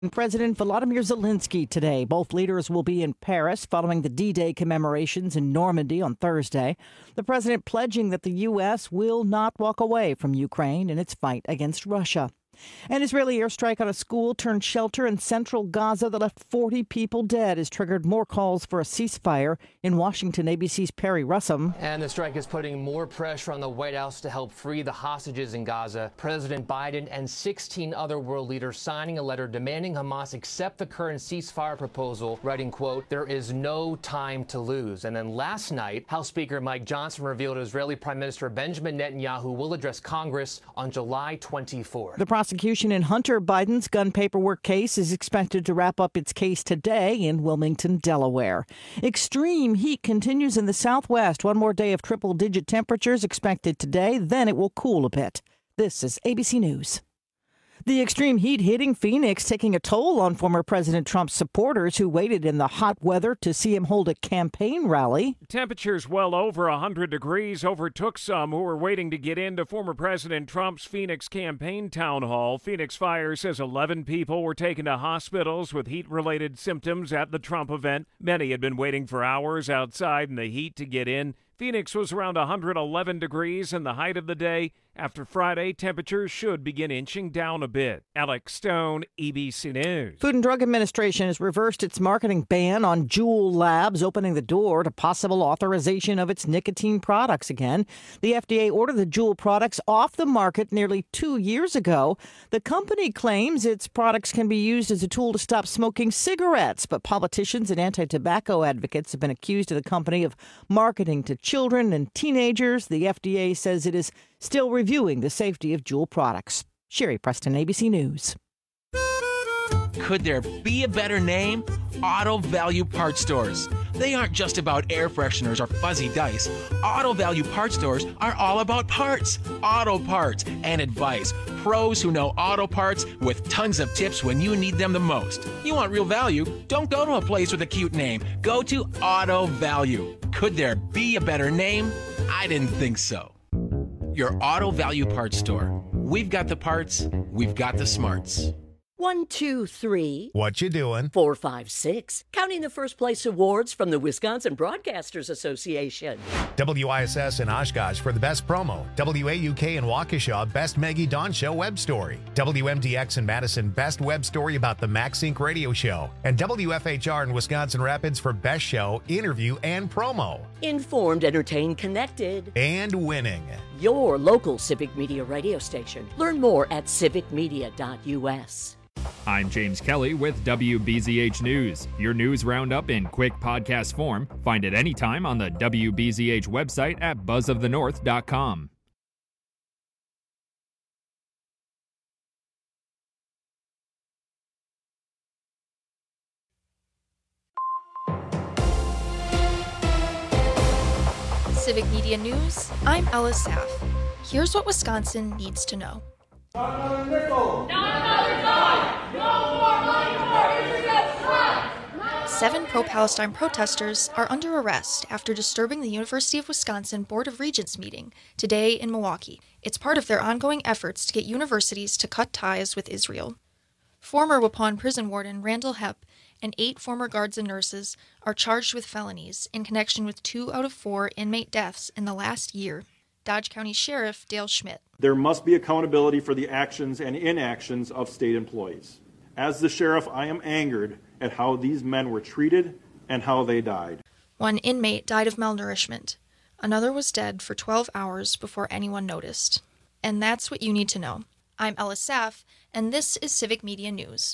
President Volodymyr Zelensky today. Both leaders will be in Paris following the D-Day commemorations in Normandy on Thursday. The president pledging that the U.S. will not walk away from Ukraine in its fight against Russia. An Israeli airstrike on a school turned shelter in central Gaza that left 40 people dead has triggered more calls for a ceasefire. In Washington, ABC's Perry Russum. And the strike is putting more pressure on the White House to help free the hostages in Gaza. President Biden and 16 other world leaders signing a letter demanding Hamas accept the current ceasefire proposal, writing, quote, "There is no time to lose." And then last night, House Speaker Mike Johnson revealed Israeli Prime Minister Benjamin Netanyahu will address Congress on July 24th. The prosecution in Hunter Biden's gun paperwork case is expected to wrap up its case today in Wilmington, Delaware. Extreme heat continues in the Southwest. One more day of triple-digit temperatures expected today. Then it will cool a bit. This is ABC News. The extreme heat hitting Phoenix taking a toll on former President Trump's supporters who waited in the hot weather to see him hold a campaign rally. Temperatures well over 100 degrees overtook some who were waiting to get into former President Trump's Phoenix campaign town hall. Phoenix Fire says 11 people were taken to hospitals with heat-related symptoms at the Trump event. Many had been waiting for hours outside in the heat to get in. Phoenix was around 111 degrees in the height of the day. After Friday, temperatures should begin inching down a bit. Alex Stone, ABC News. Food and Drug Administration has reversed its marketing ban on Juul Labs, opening the door to possible authorization of its nicotine products again. The FDA ordered the Juul products off the market nearly 2 years ago. The company claims its products can be used as a tool to stop smoking cigarettes, but politicians and anti-tobacco advocates have been accused of the company of marketing to children and teenagers. The FDA says it is still reviewing the safety of Juul products. Sherry Preston, ABC News. Could there be a better name? Auto Value Parts Stores. They aren't just about air fresheners or fuzzy dice. Auto Value Parts Stores are all about parts, auto parts, and advice. Pros who know auto parts with tons of tips when you need them the most. You want real value? Don't go to a place with a cute name. Go to Auto Value. Could there be a better name? I didn't think so. Your Auto Value Parts Store. We've got the parts, we've got the smarts. 1, 2, 3. What you doing? 4, 5, 6. Counting the first place awards from the Wisconsin Broadcasters Association. WISS in Oshkosh for the best promo. WAUK in Waukesha, best Maggie Dawn Show web story. WMDX in Madison, best web story about the MaxSync radio show. And WFHR in Wisconsin Rapids for best show, interview, and promo. Informed, entertained, connected. And winning. Your local Civic Media radio station. Learn more at civicmedia.us. I'm James Kelly with WBZH News. Your news roundup in quick podcast form. Find it anytime on the WBZH website at buzzofthenorth.com. Civic Media News, I'm Ella Saff. Here's what Wisconsin needs to know. Not another nickel! Not another dime! No more money for Israel's strike! 7 pro-Palestine protesters are under arrest after disturbing the University of Wisconsin Board of Regents meeting today in Milwaukee. It's part of their ongoing efforts to get universities to cut ties with Israel. Former Waupun prison warden Randall Hepp and 8 former guards and nurses are charged with felonies in connection with 2 out of 4 inmate deaths in the last year. Dodge County Sheriff Dale Schmidt. There must be accountability for the actions and inactions of state employees. As the sheriff, I am angered at how these men were treated and how they died. 1 inmate died of malnourishment. Another was dead for 12 hours before anyone noticed. And that's what you need to know. I'm Ella Saff, and this is Civic Media News.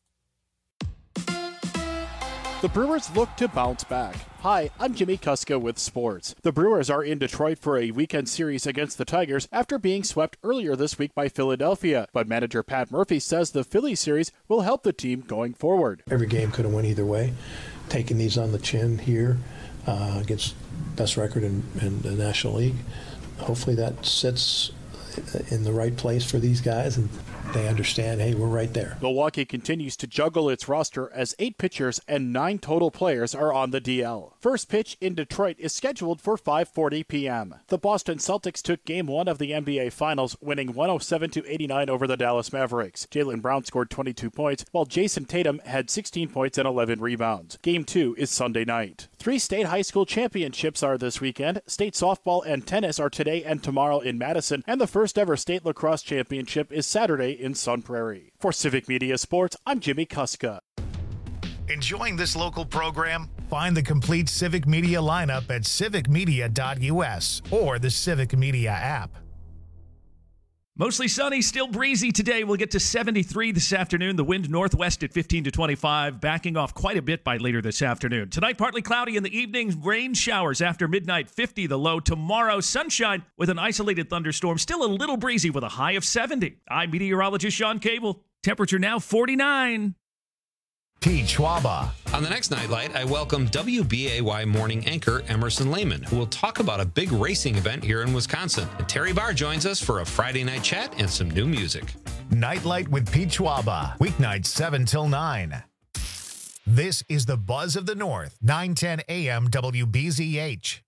The Brewers look to bounce back. Hi, I'm Jimmy Kuska with sports. The Brewers are in Detroit for a weekend series against the Tigers after being swept earlier this week by Philadelphia. But manager Pat Murphy says the Phillies series will help the team going forward. Every game could have went either way. Taking these on the chin here against best record in the National League. Hopefully that sits in the right place for these guys, and they understand, hey, we're right there. Milwaukee continues to juggle its roster as 8 pitchers and 9 total players are on the DL. First pitch in Detroit is scheduled for 5:40 p.m. The Boston Celtics took Game 1 of the NBA Finals, winning 107-89 over the Dallas Mavericks. Jaylen Brown scored 22 points, while Jason Tatum had 16 points and 11 rebounds. Game 2 is Sunday night. 3 state high school championships are this weekend. State softball and tennis are today and tomorrow in Madison, and the first ever state lacrosse championship is Saturday in Sun Prairie. For Civic Media Sports, I'm Jimmy Kuska. Enjoying this local program? Find the complete Civic Media lineup at civicmedia.us or the Civic Media app. Mostly sunny, still breezy today. We'll get to 73 this afternoon. The wind northwest at 15 to 25, backing off quite a bit by later this afternoon. Tonight, partly cloudy in the evening, rain showers after midnight, 50 the low. Tomorrow, sunshine with an isolated thunderstorm, still a little breezy with a high of 70. I'm meteorologist Sean Cable. Temperature now 49. Pete Schwaba. On the next Nightlight, I welcome WBAY morning anchor Emerson Lehman, who will talk about a big racing event here in Wisconsin. And Terry Barr joins us for a Friday night chat and some new music. Nightlight with Pete Schwaba, weeknights 7 till 9. This is the Buzz of the North, 910 AM WBZH.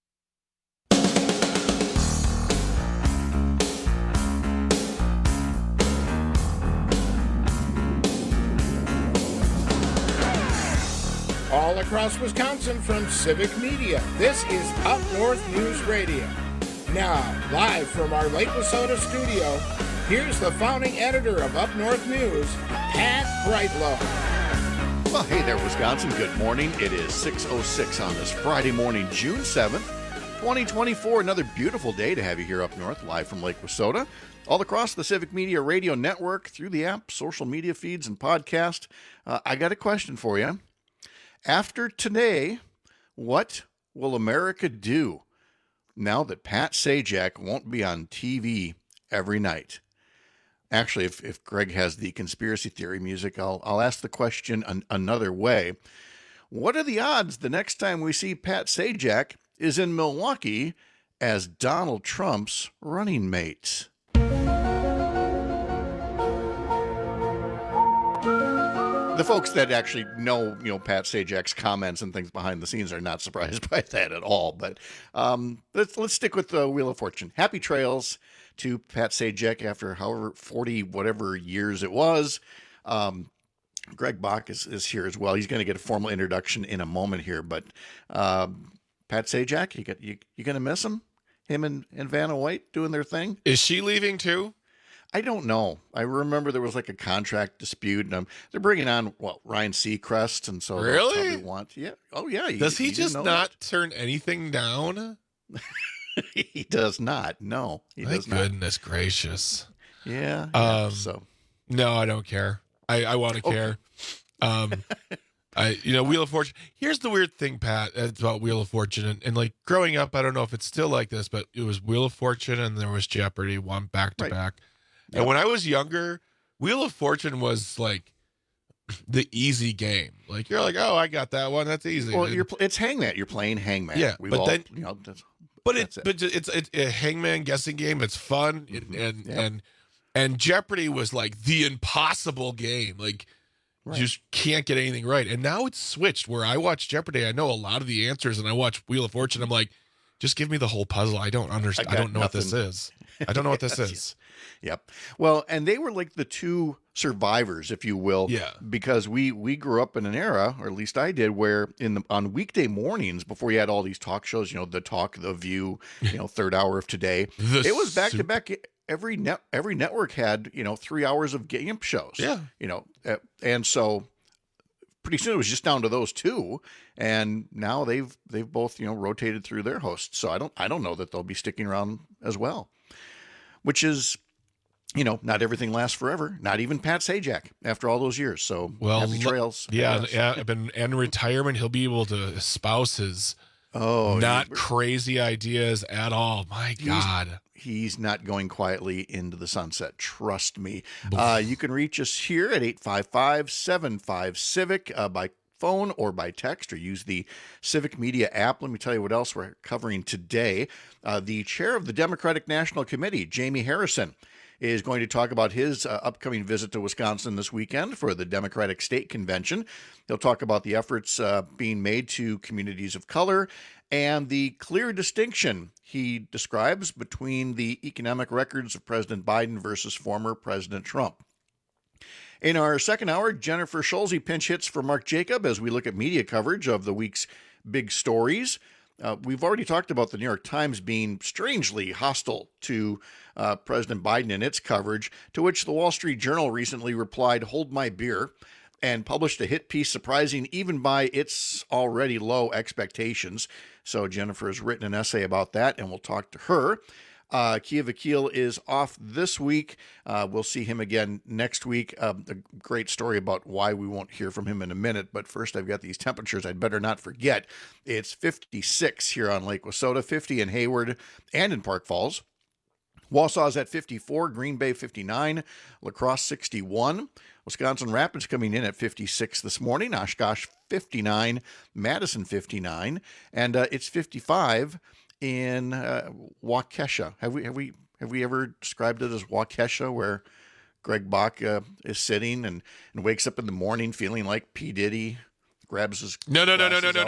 All across Wisconsin from Civic Media, this is Up North News Radio. Now, live from our Lake Wissota studio, here's the founding editor of Up North News, Pat Brightlow. Well, hey there, Wisconsin. Good morning. It is 6:06 on this Friday morning, June 7th, 2024. Another beautiful day to have you here up north, live from Lake Wissota. All across the Civic Media Radio Network, through the app, social media feeds, and podcast. I got a question for you. After today, what will America do now that Pat Sajak won't be on TV every night? Actually, if Greg has the conspiracy theory music, I'll ask the question another way. What are the odds the next time we see Pat Sajak is in Milwaukee as Donald Trump's running mate? The folks that actually know, Pat Sajak's comments and things behind the scenes are not surprised by that at all. But let's stick with the Wheel of Fortune. Happy trails to Pat Sajak after however 40 whatever years it was. Greg Bach is here as well. He's going to get a formal introduction in a moment here. But Pat Sajak, you going to miss him? Him and Vanna White doing their thing? Is she leaving too? I don't know. I remember there was like a contract dispute, and they're bringing on Ryan Seacrest, and so really yeah. Oh yeah. Does he just not turn anything down? He does not. No, he does not. Goodness gracious. Yeah. So no, I don't care. I want to care. Wheel of Fortune. Here's the weird thing, Pat, about Wheel of Fortune. And like growing up, I don't know if it's still like this, but it was Wheel of Fortune and there was Jeopardy, one back to back. And when I was younger, Wheel of Fortune was like the easy game. Like you're like, oh, I got that one. That's easy. Well, it's Hangman. You're playing Hangman. Yeah, it's a Hangman guessing game. It's fun, and Jeopardy was like the impossible game. Like you just can't get anything right. And now it's switched where I watch Jeopardy. I know a lot of the answers, and I watch Wheel of Fortune. I'm like, just give me the whole puzzle. I don't understand. I don't know what this is. I don't know what this is. Yep. Well, and they were like the two survivors, if you will. Yeah. Because we grew up in an era, or at least I did, where on weekday mornings before you had all these talk shows, The Talk, The View, Third Hour of Today, it was back to back. Every network had 3 hours of game shows. Yeah. And so pretty soon it was just down to those two, and now they've both rotated through their hosts. So I don't know that they'll be sticking around as well. Which is, not everything lasts forever. Not even Pat Sajak after all those years. So happy trails. Yeah, and retirement, he'll be able to espouse his crazy ideas at all. My God. He's not going quietly into the sunset. Trust me. You can reach us here at 855-75-CIVIC by phone or by text, or use the Civic Media app. Let me tell you what else we're covering today. The chair of the Democratic National Committee, Jamie Harrison, is going to talk about his upcoming visit to Wisconsin this weekend for the Democratic State Convention. He'll talk about the efforts being made to communities of color and the clear distinction he describes between the economic records of President Biden versus former President Trump. In our second hour, Jennifer Schulze pinch hits for Mark Jacob as we look at media coverage of the week's big stories. We've already talked about the New York Times being strangely hostile to President Biden and its coverage, to which the Wall Street Journal recently replied, "Hold my beer," and published a hit piece surprising even by its already low expectations. So Jennifer has written an essay about that, and we'll talk to her. Kia Vakil is off this week. We'll see him again next week. A great story about why we won't hear from him in a minute. But first, I've got these temperatures I'd better not forget. It's 56 here on Lake Wissota, 50 in Hayward and in Park Falls. Wausau's at 54, Green Bay 59, La Crosse 61. Wisconsin Rapids coming in at 56 this morning. Oshkosh 59, Madison 59, and it's 55 in Waukesha. Have we ever described it as Waukesha, where Greg Bach is sitting and wakes up in the morning feeling like P. Diddy, grabs his no. Never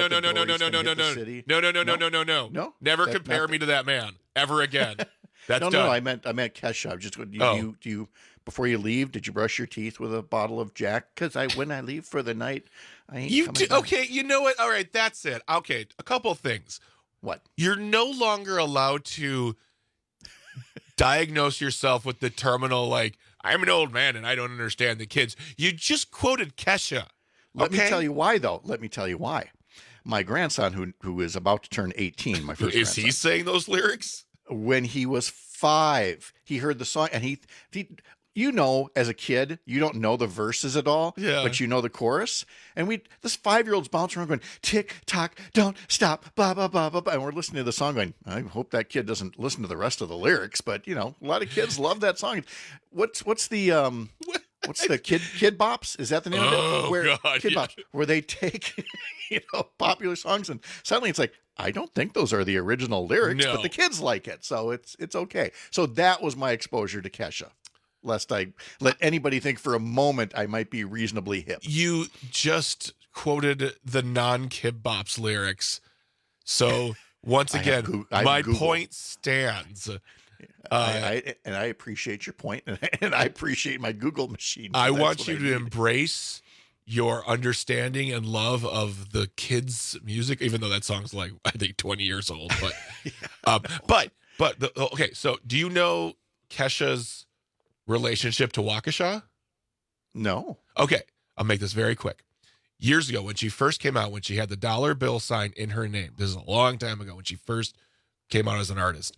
That- compare me to that man ever again. That's no, done. I meant Kesha. Just do you before you leave, did you brush your teeth with a bottle of Jack? Because when I leave for the night, I ain't coming back. Okay, you know what? All right, that's it. Okay, a couple things. What? You're no longer allowed to diagnose yourself with the terminal, like, I'm an old man and I don't understand the kids. You just quoted Kesha. Let me tell you why, though. Let me tell you why. My grandson, who is about to turn 18, my first Is he saying those lyrics? When he was 5, he heard the song, and he as a kid, you don't know the verses at all, but you know the chorus. And this 5-year-old's bouncing around going, tick, tock, don't stop, blah, blah, blah, blah, blah. And we're listening to the song going, I hope that kid doesn't listen to the rest of the lyrics. But, a lot of kids love that song. What's the Kid Bops? Is that the name of it? Kid Bops, where they take, popular songs, and suddenly it's like, I don't think those are the original lyrics, but the kids like it. So it's okay. So that was my exposure to Kesha. Lest I let anybody think for a moment I might be reasonably hip. You just quoted the non-Kid Bops lyrics. So once again, my point stands. I appreciate your point, and I appreciate my Google machine. I want you to embrace your understanding and love of the kids' music, even though that song's like, I think 20 years old. But okay. So do you know Kesha's relationship to Waukesha? No. Okay. I'll make this very quick. Years ago, when she first came out, when she had the dollar bill sign in her name, this is a long time ago when she first came out as an artist,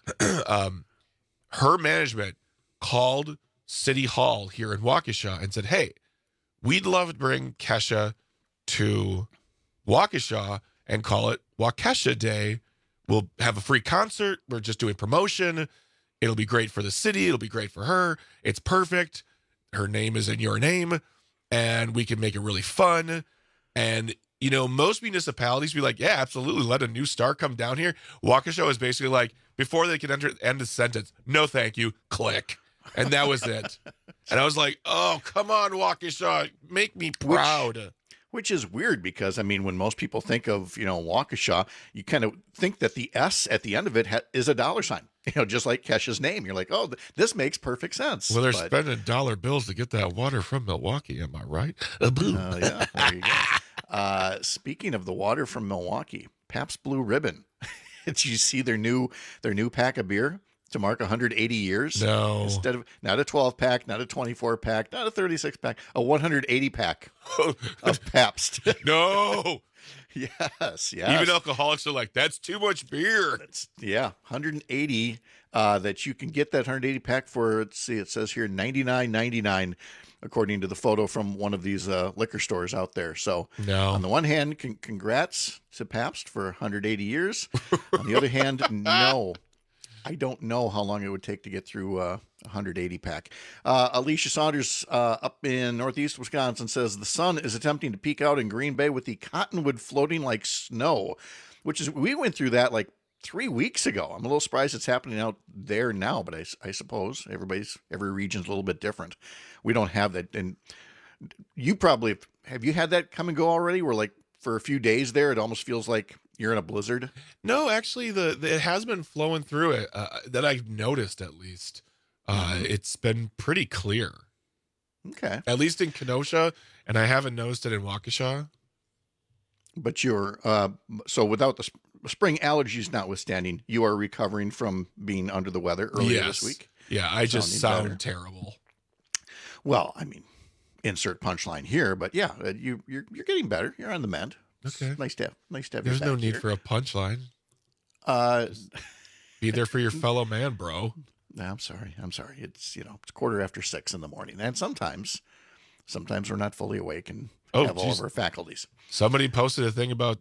her management called City Hall here in Waukesha and said, hey, we'd love to bring Kesha to Waukesha and call it Waukesha Day. We'll have a free concert. We're just doing promotion. It'll be great for the city. It'll be great for her. It's perfect. Her name is in your name, and we can make it really fun. And, most municipalities be like, yeah, absolutely. Let a new star come down here. Waukesha is basically like, before they can end the sentence, no, thank you, click. And that was it. And I was like, oh, come on, Waukesha, make me proud. Which is weird because, when most people think of, Waukesha, you kind of think that the S at the end of it is a dollar sign, just like Kesha's name. You're like, oh, this makes perfect sense. Well, they're spending dollar bills to get that water from Milwaukee. Am I right? Yeah, there you go. Speaking of the water from Milwaukee, Pabst Blue Ribbon. Did you see their new pack of beer to mark 180 years? No. Instead of not a 12-pack, not a 24-pack, not a 36-pack, a 180-pack of Pabst. No. Yes. Even alcoholics are like, that's too much beer. 180 that you can get that 180-pack for, let's see, it says here $99.99, according to the photo from one of these liquor stores out there. So on the one hand, congrats to Pabst for 180 years. On the other hand, no. I don't know how long it would take to get through a 180-pack. Alicia Saunders up in northeast Wisconsin says the sun is attempting to peek out in Green Bay with the cottonwood floating like snow, which is, we went through that like 3 weeks ago. I'm a little surprised it's happening out there now, but I suppose every region's a little bit different. We don't have that. And you probably, have you had that come and go already? Where like for a few days there, it almost feels like you're in a blizzard? No, actually, it has been flowing through it that I've noticed at least. It's been pretty clear. Okay. At least in Kenosha, and I haven't noticed it in Waukesha. But you're, so without the spring allergies notwithstanding, you are recovering from being under the weather earlier this week? Yeah, I just sound better. terrible. Well, I mean, insert punchline here, but yeah, you're getting better. You're on the mend. Okay. It's nice to have There's you no back need here. for a punchline. Be there for your fellow man, bro. I'm sorry. It's, it's 6:15 in the morning. And sometimes we're not fully awake and have all of our faculties. Somebody posted a thing about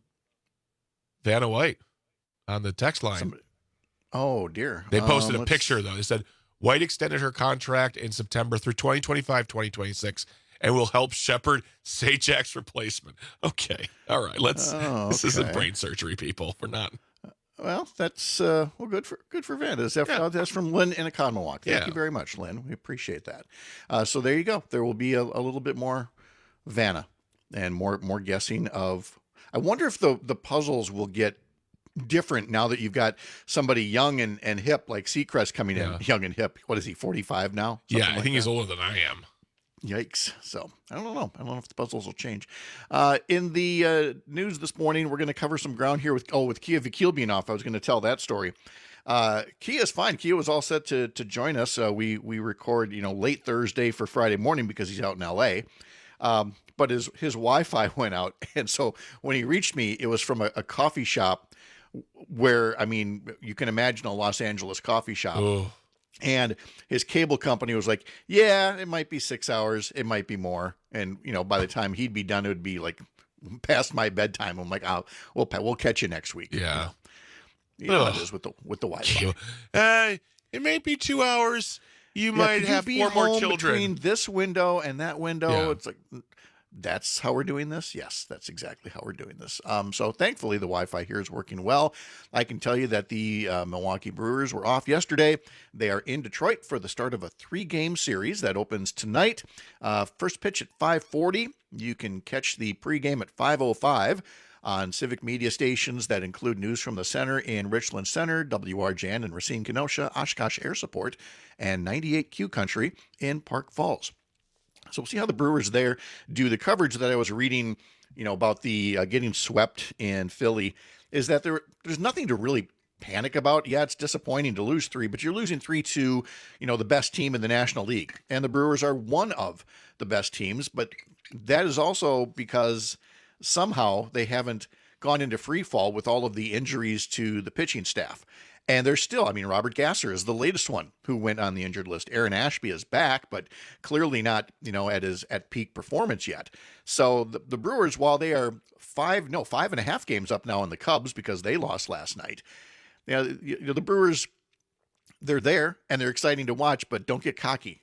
Vanna White on the text line. Oh, dear. They posted a picture, though. They said, White extended her contract in September through 2025-2026 and will help shepherd Sajak's replacement. Okay. All right. This isn't brain surgery, people. We're not. Well, that's good for Vanna. That's from Lynn in Economilwaukee. Thank you very much, Lynn. We appreciate that. So there you go. There will be a little bit more Vanna and more guessing of. I wonder if the puzzles will get different now that you've got somebody young and hip like Seacrest coming in, young and hip. What is he, 45 now? Yeah, I think he's older than I am. Yikes. So I don't know. I don't know if the puzzles will change. In the news this morning, we're going to cover some ground here with Kia Vakil being off. I was going to tell that story. Kia's fine. Kia was all set to join us. We record, late Thursday for Friday morning because he's out in LA. But his Wi-Fi went out. And so when he reached me, it was from a coffee shop where, I mean, you can imagine a Los Angeles coffee shop. Oh. And his cable company was like, yeah, it might be 6 hours. It might be more. And, by the time he'd be done, it would be like past my bedtime. I'm like, we'll catch you next week. Yeah. You know how it is with the Wi-Fi. It may be 2 hours. You might have be 4 more children. Between this window and that window. Yeah. It's like, that's how we're doing this? Yes, that's exactly how we're doing this. So thankfully, the Wi-Fi here is working well. I can tell you that the Milwaukee Brewers were off yesterday. They are in Detroit for the start of a 3-game series that opens tonight. First pitch at 5:40. You can catch the pregame at 5:05 on civic media stations that include News from the Center in Richland Center, WRJN in Racine, Kenosha, Oshkosh Air Support, and 98Q Country in Park Falls. So we'll see how the Brewers there do. The coverage that I was reading, about the getting swept in Philly is that there's nothing to really panic about. Yeah, it's disappointing to lose 3, but you're losing 3 to, the best team in the National League. And the Brewers are one of the best teams, but that is also because somehow they haven't gone into free fall with all of the injuries to the pitching staff. And there's still, Robert Gasser is the latest one who went on the injured list. Aaron Ashby is back, but clearly not, at peak performance yet. So the Brewers, while they are 5.5 games up now on the Cubs because they lost last night. The Brewers, they're there and they're exciting to watch, but don't get cocky.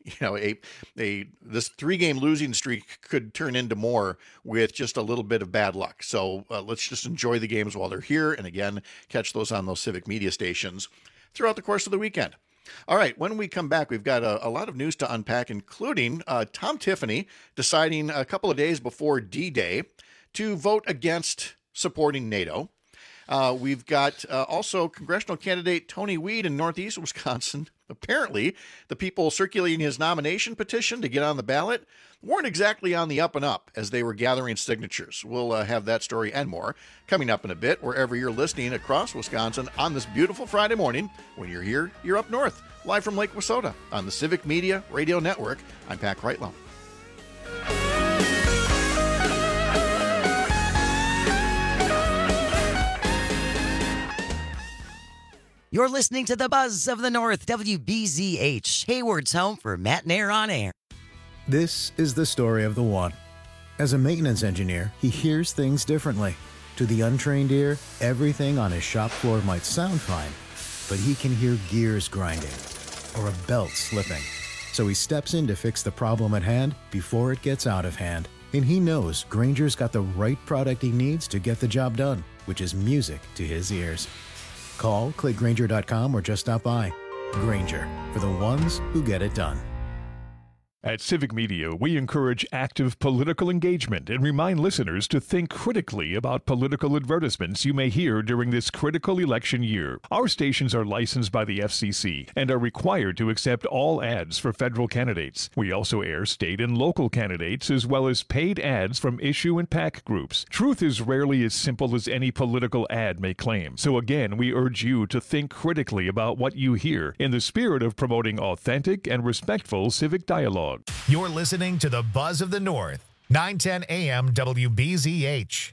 This 3-game losing streak could turn into more with just a little bit of bad luck. So let's just enjoy the games while they're here. And again, catch those on those civic media stations throughout the course of the weekend. All right. When we come back, we've got a lot of news to unpack, including Tom Tiffany deciding a couple of days before D-Day to vote against supporting NATO. We've got also congressional candidate Tony Weed in Northeast Wisconsin. Apparently, the people circulating his nomination petition to get on the ballot weren't exactly on the up and up as they were gathering signatures. We'll have that story and more coming up in a bit, wherever you're listening across Wisconsin on this beautiful Friday morning. When you're here, you're up north, live from Lake Wissota on the Civic Media Radio Network. I'm Pat Kreitlow. You're listening to the Buzz of the North, WBZH, Hayward's home for Matt and Air on air. This is the story of the one. As a maintenance engineer, he hears things differently. To the untrained ear, everything on his shop floor might sound fine, but he can hear gears grinding or a belt slipping. So he steps in to fix the problem at hand before it gets out of hand. And he knows Grainger's got the right product he needs to get the job done, which is music to his ears. Call, click Grainger.com, or just stop by. Grainger, for the ones who get it done. At Civic Media, we encourage active political engagement and remind listeners to think critically about political advertisements you may hear during this critical election year. Our stations are licensed by the FCC and are required to accept all ads for federal candidates. We also air state and local candidates as well as paid ads from issue and PAC groups. Truth is rarely as simple as any political ad may claim. So again, we urge you to think critically about what you hear in the spirit of promoting authentic and respectful civic dialogue. You're listening to the Buzz of the North, 910 AM WBZH.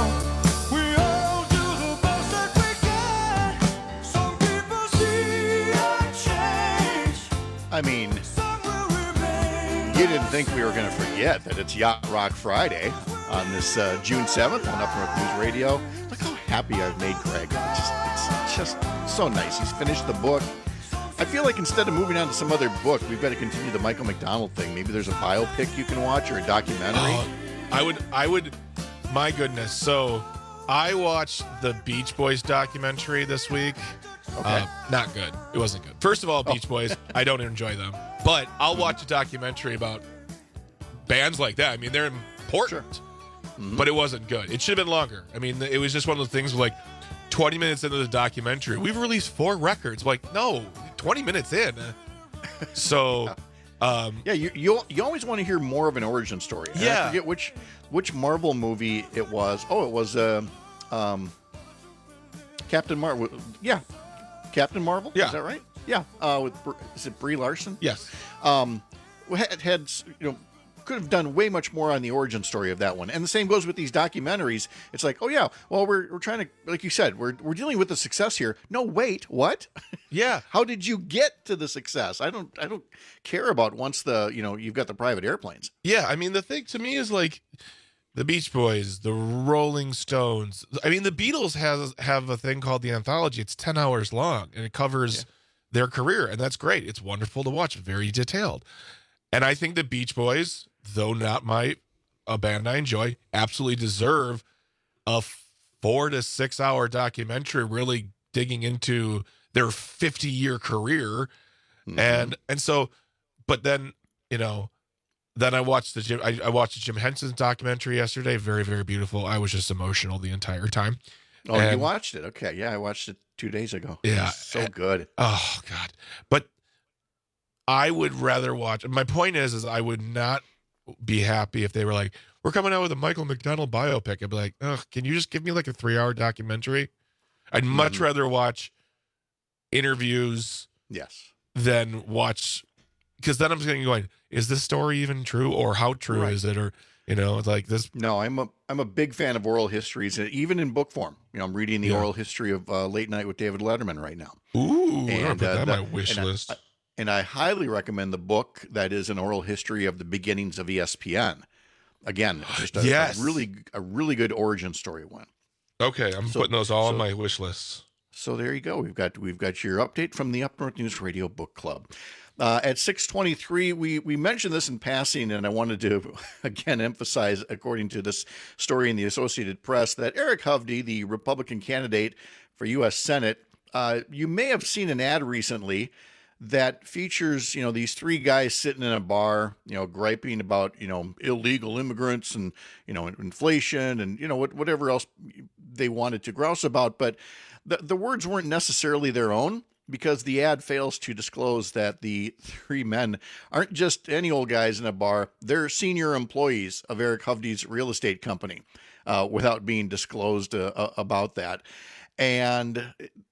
I mean, you didn't think we were going to forget that it's Yacht Rock Friday on this June 7th on Up North News Radio. Look how happy I've made Greg. It's just so nice. He's finished the book. I feel like instead of moving on to some other book, we've got to continue the Michael McDonald thing. Maybe there's a biopic you can watch or a documentary. I would, my goodness. So I watched the Beach Boys documentary this week. Okay. Not good. It wasn't good. First of all, Beach Boys, I don't enjoy them. But I'll watch a documentary about bands like that. I mean, they're important. Sure. But it wasn't good. It should have been longer. I mean, it was just one of those things where, like, 20 minutes into the documentary, we've released 4 records. Like, no, 20 minutes in. So, yeah, you always want to hear more of an origin story. And I forget which Marvel movie it was. Oh, it was Captain Marvel. Yeah, Captain Marvel. Yeah, is that right? Yeah. Is it Brie Larson? Yes. Had could have done way much more on the origin story of that one. And the same goes with these documentaries. It's like, oh yeah, well we're trying to, like you said, we're dealing with the success here. No, wait, what? Yeah. How did you get to the success? I don't care about once you've got the private airplanes. Yeah, I mean the thing to me is like the Beach Boys, the Rolling Stones. I mean the Beatles have a thing called the Anthology. It's 10 hours long and it covers their career, and that's great. It's wonderful to watch, very detailed. And I think the Beach Boys, though not a band I enjoy, absolutely deserve a 4 to 6 hour documentary really digging into their 50-year career. And so, but then, then I watched the Jim Henson documentary yesterday. Very, very beautiful. I was just emotional the entire time. Oh, you watched it? Okay. Yeah, I watched it 2 days ago. Yeah. So good. Oh, God. But I would rather watch. My point is I would not be happy if they were like, we're coming out with a Michael McDonald biopic. I'd be like, ugh, can you just give me like a 3-hour documentary? I'd much rather watch interviews. Yes. Than watch, because then I'm just going, is this story even true, or how true is it, or it's like this. No, I'm a big fan of oral histories, even in book form. I'm reading the oral history of Late Night with David Letterman right now. Ooh, and put that on my wish list. And I highly recommend the book that is an oral history of the beginnings of ESPN. Again, just a really good origin story one. Okay, I'm putting those all on my wish lists. So there you go. We've got your update from the Up North News Radio Book Club. At 6:23, we mentioned this in passing, and I wanted to again emphasize, according to this story in the Associated Press, that Eric Hovde, the Republican candidate for U.S. Senate, you may have seen an ad recently that features, these 3 guys sitting in a bar, griping about, illegal immigrants and, inflation and, whatever else they wanted to grouse about. But the words weren't necessarily their own, because the ad fails to disclose that the 3 men aren't just any old guys in a bar. They're senior employees of Eric Hovde's real estate company, without being disclosed about that. And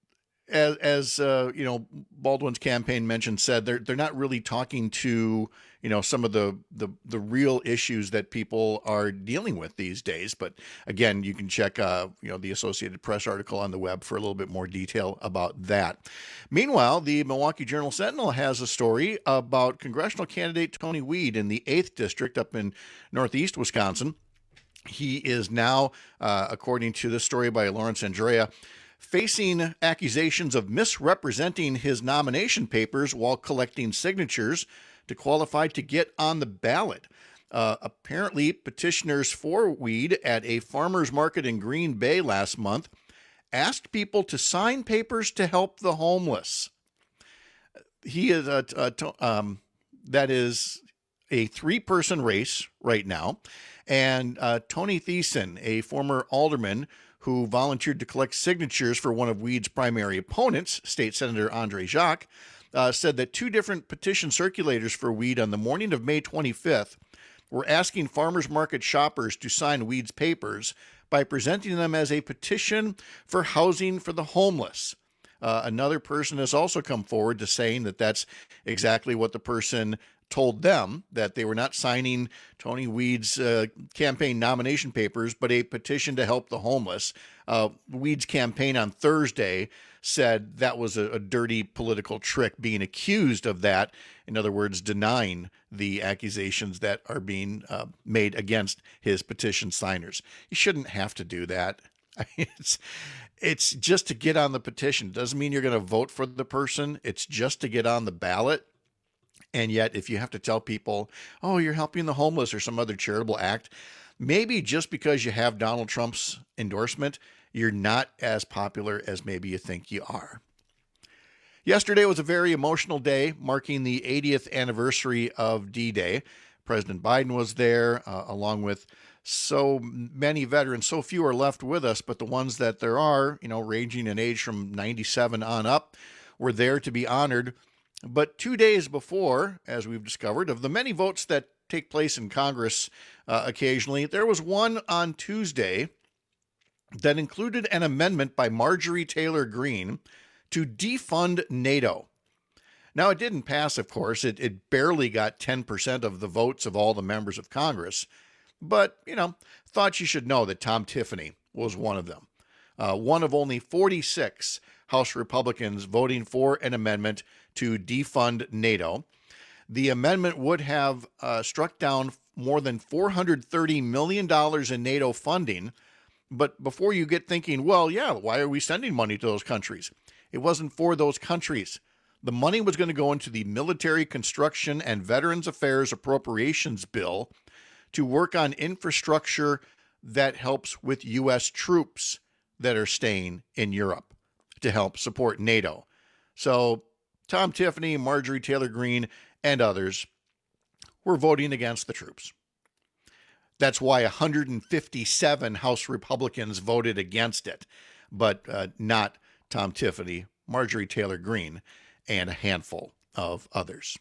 as Baldwin's campaign said, they're not really talking to some of the real issues that people are dealing with these days. But again, you can check the Associated Press article on the web for a little bit more detail about that. Meanwhile, the Milwaukee Journal-Sentinel has a story about congressional candidate Tony Weed in the 8th District up in northeast Wisconsin. He is now, according to this story by Lawrence Andrea, facing accusations of misrepresenting his nomination papers while collecting signatures to qualify to get on the ballot. Apparently, petitioners for Weed at a farmer's market in Green Bay last month asked people to sign papers to help the homeless. He is that is a 3-person race right now. And Tony Thiessen, a former alderman who volunteered to collect signatures for one of Weed's primary opponents, State Senator Andre Jacques, said that 2 different petition circulators for Weed on the morning of May 25th were asking farmers market shoppers to sign Weed's papers by presenting them as a petition for housing for the homeless. Another person has also come forward to saying that that's exactly what the person told them, that they were not signing Tony Weed's campaign nomination papers, but a petition to help the homeless. Weed's campaign on Thursday said that was a dirty political trick, being accused of that. In other words, denying the accusations that are being made against his petition signers. You shouldn't have to do that. It's just to get on the petition. It doesn't mean you're going to vote for the person. It's just to get on the ballot. And yet, if you have to tell people, oh, you're helping the homeless or some other charitable act, maybe just because you have Donald Trump's endorsement, you're not as popular as maybe you think you are. Yesterday was a very emotional day, marking the 80th anniversary of D-Day. President Biden was there, along with so many veterans. So few are left with us, but the ones that there are, ranging in age from 97 on up, were there to be honored. But 2 days before, as we've discovered, of the many votes that take place in Congress occasionally, there was one on Tuesday that included an amendment by Marjorie Taylor Greene to defund NATO. Now, it didn't pass, of course. It barely got 10% of the votes of all the members of Congress. But, thought you should know that Tom Tiffany was one of them. One of only 46 House Republicans voting for an amendment to defund NATO. The amendment would have struck down more than $430 million in NATO funding. But before you get thinking, well, yeah, why are we sending money to those countries? It wasn't for those countries. The money was going to go into the Military Construction and Veterans Affairs Appropriations Bill to work on infrastructure that helps with U.S. troops that are staying in Europe to help support NATO. So Tom Tiffany, Marjorie Taylor Greene, and others were voting against the troops. That's why 157 House Republicans voted against it, but not Tom Tiffany, Marjorie Taylor Greene, and a handful of others.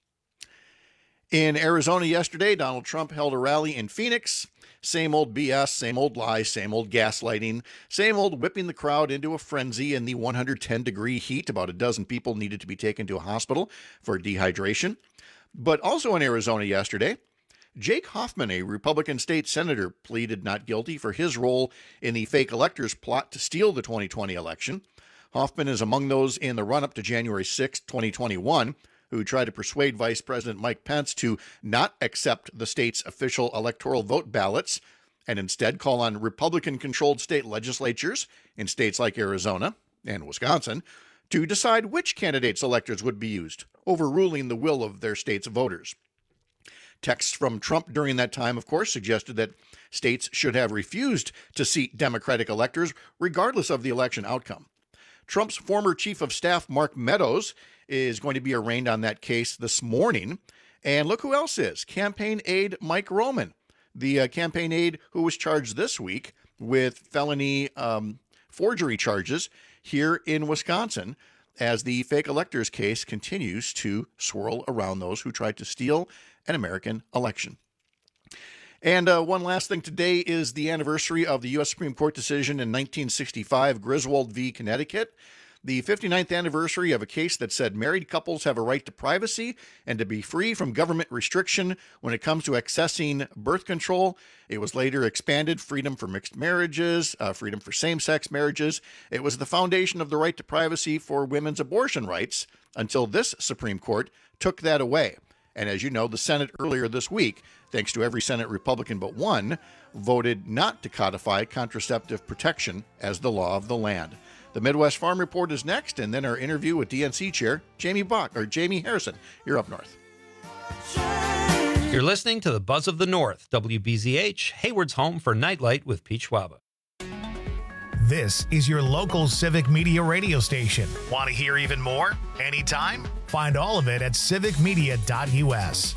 In Arizona yesterday, Donald Trump held a rally in Phoenix. Same old BS, same old lies, same old gaslighting, same old whipping the crowd into a frenzy in the 110-degree heat. About a dozen people needed to be taken to a hospital for dehydration. But also in Arizona yesterday, Jake Hoffman, a Republican state senator, pleaded not guilty for his role in the fake electors plot to steal the 2020 election. Hoffman is among those in the run-up to January 6, 2021, who tried to persuade Vice President Mike Pence to not accept the state's official electoral vote ballots and instead call on Republican-controlled state legislatures in states like Arizona and Wisconsin to decide which candidates' electors would be used, overruling the will of their state's voters. Texts from Trump during that time, of course, suggested that states should have refused to seat Democratic electors regardless of the election outcome. Trump's former chief of staff, Mark Meadows, is going to be arraigned on that case this morning. And look who else is. Campaign aide Mike Roman, the campaign aide who was charged this week with felony forgery charges here in Wisconsin as the fake electors case continues to swirl around those who tried to steal an American election. And one last thing, today is the anniversary of the U.S. Supreme Court decision in 1965, Griswold v. Connecticut, the 59th anniversary of a case that said married couples have a right to privacy and to be free from government restriction when it comes to accessing birth control. It was later expanded, freedom for mixed marriages, freedom for same-sex marriages. It was the foundation of the right to privacy for women's abortion rights until this Supreme Court took that away. And as you know, the Senate earlier this week, thanks to every Senate Republican but one, voted not to codify contraceptive protection as the law of the land. The Midwest Farm Report is next, and then our interview with DNC Chair Jamie Harrison. You're up north. You're listening to the Buzz of the North, WBZH, Hayward's home for Nightlight with Pete Schwaba. This is your local Civic Media radio station. Want to hear even more? Anytime? Find all of it at civicmedia.us.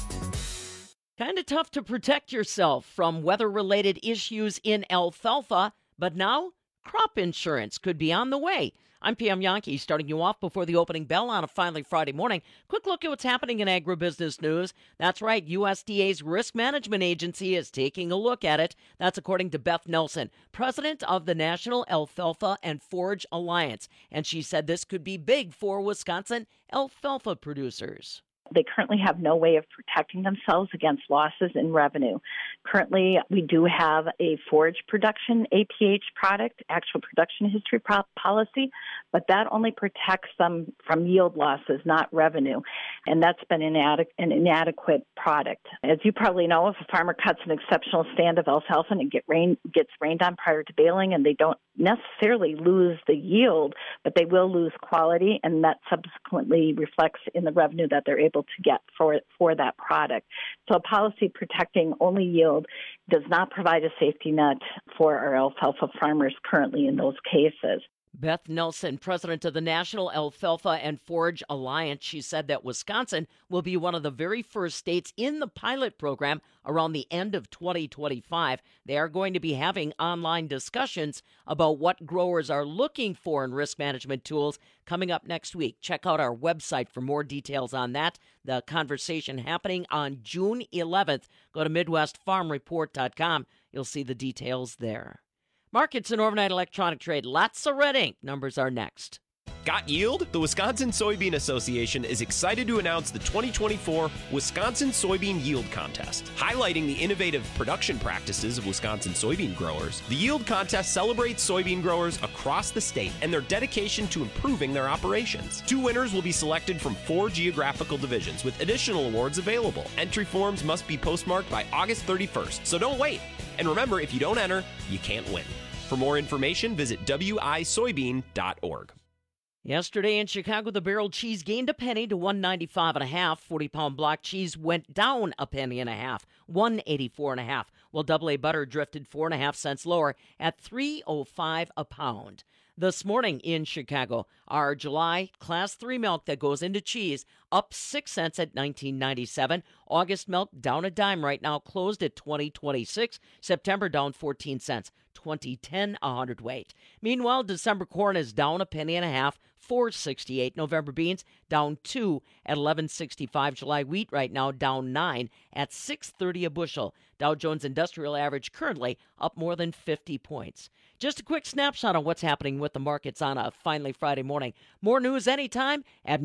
Kind of tough to protect yourself from weather-related issues in alfalfa, but now crop insurance could be on the way. I'm Pam Yankee, starting you off before the opening bell on a finally Friday morning. Quick look at what's happening in agribusiness news. That's right, USDA's Risk Management Agency is taking a look at it. That's according to Beth Nelson, president of the National Alfalfa and Forage Alliance. And she said this could be big for Wisconsin alfalfa producers. They currently have no way of protecting themselves against losses in revenue. Currently, we do have a forage production APH product, actual production history policy, but that only protects them from yield losses, not revenue. And that's been an inadequate product. As you probably know, if a farmer cuts an exceptional stand of alfalfa and it gets rained on prior to baling, and they don't necessarily lose the yield, but they will lose quality, and that subsequently reflects in the revenue that they're able to get for that product. So a policy protecting only yield does not provide a safety net for our alfalfa farmers currently in those cases. Beth Nelson, president of the National Alfalfa and Forage Alliance, she said that Wisconsin will be one of the very first states in the pilot program around the end of 2025. They are going to be having online discussions about what growers are looking for in risk management tools coming up next week. Check out our website for more details on that. The conversation happening on June 11th. Go to MidwestFarmReport.com. You'll see the details there. Markets and overnight electronic trade. Lots of red ink. Numbers are next. Got yield? The Wisconsin Soybean Association is excited to announce the 2024 Wisconsin Soybean Yield Contest. Highlighting the innovative production practices of Wisconsin soybean growers, the Yield Contest celebrates soybean growers across the state and their dedication to improving their operations. 2 winners will be selected from 4 geographical divisions, with additional awards available. Entry forms must be postmarked by August 31st, so don't wait. And remember, if you don't enter, you can't win. For more information, visit wisoybean.org. Yesterday in Chicago, the barrel cheese gained a penny to $1.95 1/2. 40-pound block cheese went down a penny and a half, $1.84 1/2. While double A butter drifted 4.5 cents lower at $3.05 a pound. This morning in Chicago, our July Class 3 milk that goes into cheese up 6 cents at $19.97. August milk down a dime right now, closed at $20.26. September down 14 cents, $20.10 a hundredweight. Meanwhile, December corn is down a penny and a half, $4.68. November beans down 2 at $11.65. July wheat right now down 9 at $6.30 a bushel. Dow Jones Industrial Average currently up more than 50 points. Just a quick snapshot on what's happening with the markets on a finally Friday morning. More news anytime at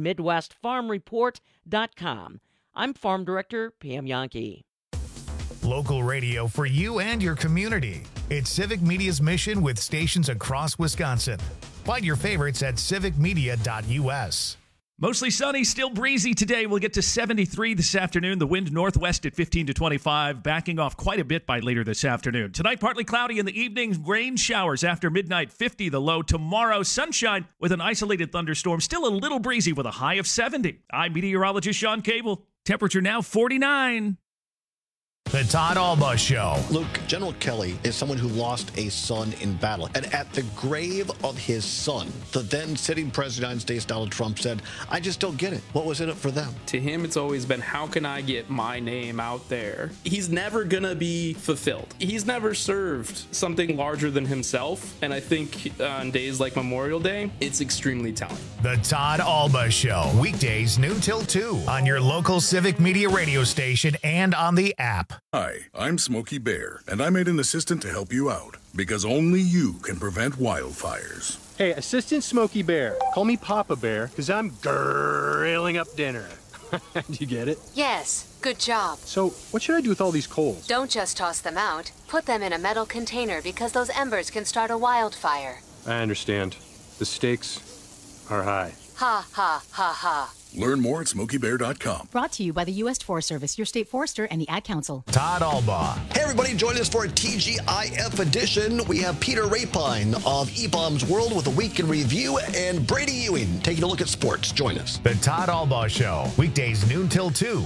MidwestFarmReport.com. I'm Farm Director Pam Yankee. Local radio for you and your community. It's Civic Media's mission with stations across Wisconsin. Find your favorites at civicmedia.us. Mostly sunny, still breezy today. We'll get to 73 this afternoon. The wind northwest at 15 to 25, backing off quite a bit by later this afternoon. Tonight, partly cloudy in the evenings, rain showers after midnight, 50 the low. Tomorrow, sunshine with an isolated thunderstorm, still a little breezy with a high of 70. I'm meteorologist Sean Cable. Temperature now 49. The Todd Alba Show. Luke, General Kelly is someone who lost a son in battle. And at the grave of his son, the then sitting president of the United States, Donald Trump, said, I just don't get it. What was in it for them? To him, it's always been, how can I get my name out there? He's never going to be fulfilled. He's never served something larger than himself. And I think on days like Memorial Day, it's extremely telling. The Todd Alba Show. Weekdays noon till 2 on your local Civic Media radio station and on the app. Hi, I'm Smokey Bear, and I made an assistant to help you out, because only you can prevent wildfires. Hey, Assistant Smokey Bear. Call me Papa Bear, because I'm grilling up dinner. Do you get it? Yes, good job. So, what should I do with all these coals? Don't just toss them out. Put them in a metal container, because those embers can start a wildfire. I understand. The stakes are high. Ha, ha, ha, ha. Learn more at SmokeyBear.com. Brought to you by the U.S. Forest Service, your state forester, and the Ad Council. Todd Alba. Hey, everybody, join us for a TGIF edition. We have Peter Rapine of eBaum's World with a week in review, and Brady Ewing taking a look at sports. Join us. The Todd Alba Show. Weekdays noon till 2.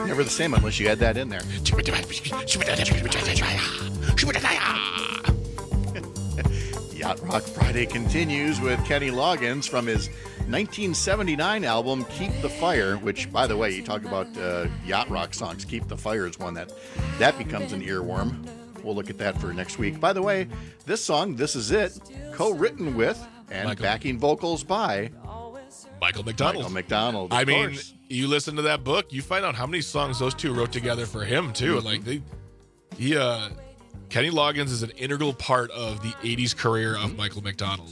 Never the same unless you add that in there. Yacht Rock Friday continues with Kenny Loggins from his 1979 album Keep the Fire, which, by the way, you talk about yacht rock songs. Keep the Fire is one that becomes an earworm. We'll look at that for next week. By the way, this song, This Is It, co-written with and backing vocals by Michael McDonald. Michael McDonald. I mean, you listen to that book, you find out how many songs those two wrote together for him too. Like Kenny Loggins is an integral part of the 80s career of Michael McDonald.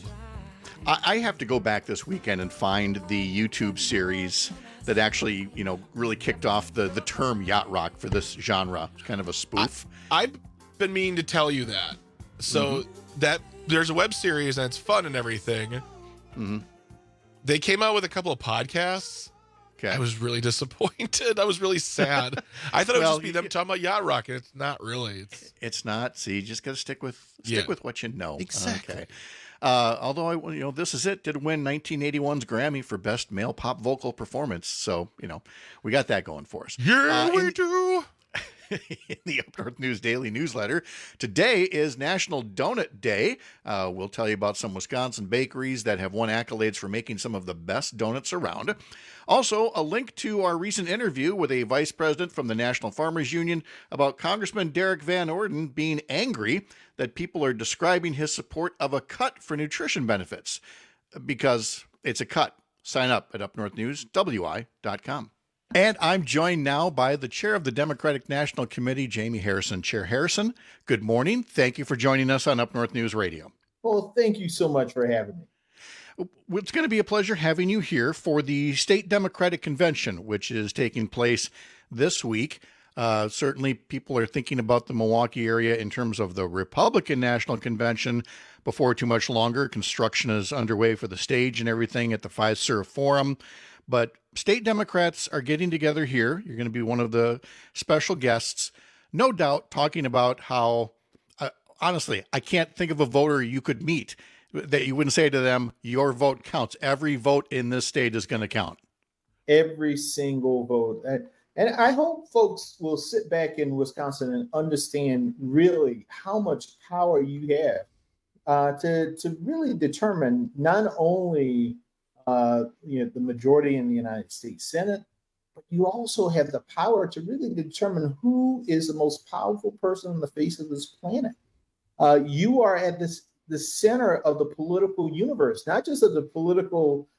I have to go back this weekend and find the YouTube series that actually, really kicked off the term yacht rock for this genre. It's kind of a spoof. I've been meaning to tell you that. So that there's a web series and it's fun and everything. Mm-hmm. They came out with a couple of podcasts. Okay. I was really disappointed. I was really sad. I thought it would just be them talking about yacht rock, and it's not really. It's not. See, you just got to stick with what you know. Exactly. Okay. Although This Is It did win 1981's Grammy for Best Male Pop Vocal Performance, so we got that going for us. Yeah, we do. In the Up North News Daily newsletter, today is National Donut Day. We'll tell you about some Wisconsin bakeries that have won accolades for making some of the best donuts around. Also, a link to our recent interview with a vice president from the National Farmers Union about Congressman Derek Van Orden being angry that people are describing his support of a cut for nutrition benefits, because it's a cut. Sign up at upnorthnewswi.com. And I'm joined now by the chair of the Democratic National Committee, Jamie Harrison. Chair Harrison, good morning. Thank you for joining us on Up North News Radio. Well, thank you so much for having me. It's going to be a pleasure having you here for the State Democratic Convention, which is taking place this week. Certainly people are thinking about the Milwaukee area in terms of the Republican National Convention. Before too much longer, construction is underway for the stage and everything at the Fiserv Forum. But state Democrats are getting together here. You're going to be one of the special guests, no doubt, talking about how, honestly, I can't think of a voter you could meet that you wouldn't say to them, your vote counts. Every vote in this state is going to count. Every single vote. And I hope folks will sit back in Wisconsin and understand really how much power you have to really determine not only the majority in the United States Senate, but you also have the power to really determine who is the most powerful person on the face of this planet. You are at the center of the political universe, not just of the political,